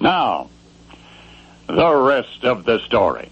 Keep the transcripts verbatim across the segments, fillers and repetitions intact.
Now, the rest of the story.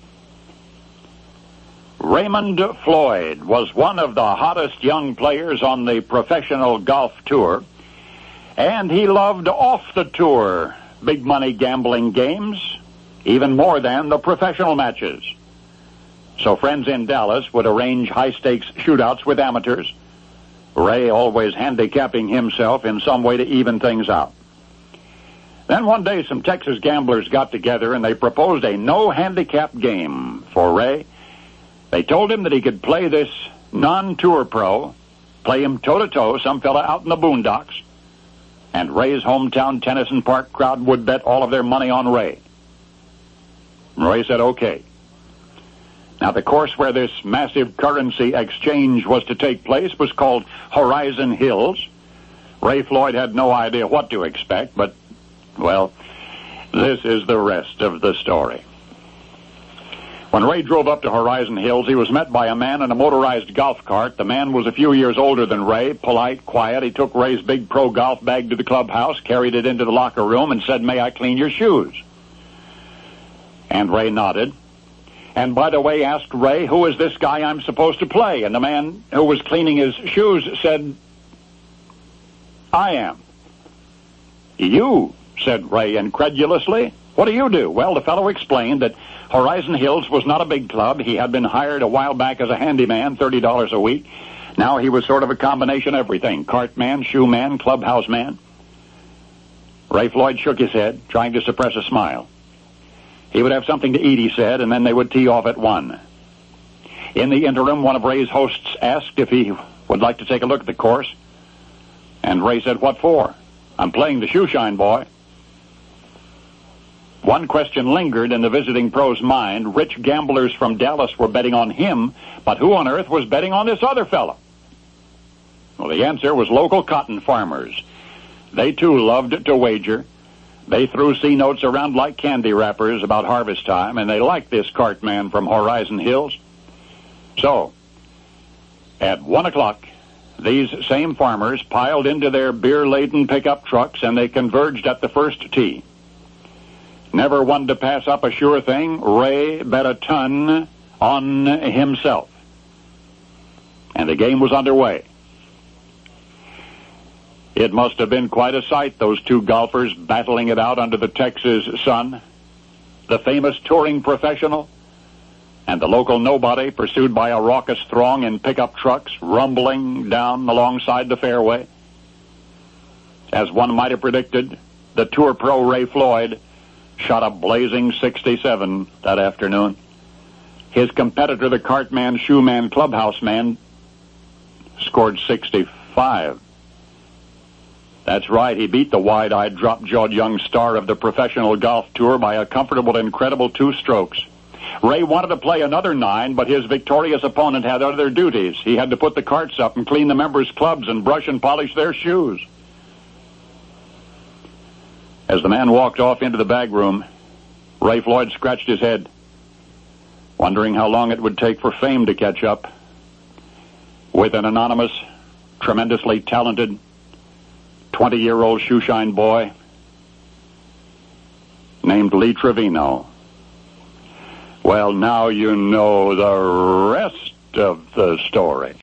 Raymond Floyd was one of the hottest young players on the professional golf tour, and he loved off the tour big money gambling games even more than the professional matches. So friends in Dallas would arrange high-stakes shootouts with amateurs, Ray always handicapping himself in some way to even things out. Then one day some Texas gamblers got together and they proposed a no-handicap game for Ray. They told him that he could play this non-tour pro, play him toe-to-toe, some fella out in the boondocks, and Ray's hometown Tennyson Park crowd would bet all of their money on Ray. Ray said, okay. Now, the course where this massive currency exchange was to take place was called Horizon Hills. Ray Floyd had no idea what to expect, but, well, this is the rest of the story. When Ray drove up to Horizon Hills, he was met by a man in a motorized golf cart. The man was a few years older than Ray, polite, quiet. He took Ray's big pro golf bag to the clubhouse, carried it into the locker room, and said, "May I clean your shoes?" And Ray nodded. And by the way, asked Ray, "Who is this guy I'm supposed to play?" And the man who was cleaning his shoes said, "I am." "You?" said Ray incredulously. "What do you do?" Well, the fellow explained that Horizon Hills was not a big club. He had been hired a while back as a handyman, thirty dollars a week. Now he was sort of a combination of everything, cart man, shoe man, clubhouse man. Ray Floyd shook his head, trying to suppress a smile. He would have something to eat, he said, and then they would tee off at one. In the interim, one of Ray's hosts asked if he would like to take a look at the course. And Ray said, "What for?" "I'm playing the shoe shine, boy." One question lingered in the visiting pro's mind. Rich gamblers from Dallas were betting on him, but who on earth was betting on this other fellow? Well, the answer was local cotton farmers. They, too, loved to wager. They threw C-notes around like candy wrappers about harvest time, and they liked this cart man from Horizon Hills. So, at one o'clock, these same farmers piled into their beer-laden pickup trucks, and they converged at the first tee. Never one to pass up a sure thing, Ray bet a ton on himself. And the game was underway. It must have been quite a sight, those two golfers battling it out under the Texas sun. The famous touring professional and the local nobody pursued by a raucous throng in pickup trucks rumbling down alongside the fairway. As one might have predicted, the tour pro Ray Floyd shot a blazing sixty-seven that afternoon. His competitor, the cartman, shoeman, clubhouse man, scored sixty-five. That's right, he beat the wide-eyed, drop-jawed young star of the professional golf tour by a comfortable, incredible two strokes. Ray wanted to play another nine, but his victorious opponent had other duties. He had to put the carts up and clean the members' clubs and brush and polish their shoes. As the man walked off into the bag room, Ray Floyd scratched his head, wondering how long it would take for fame to catch up with an anonymous, tremendously talented twenty-year-old shoeshine boy named Lee Trevino. Well, now you know the rest of the story.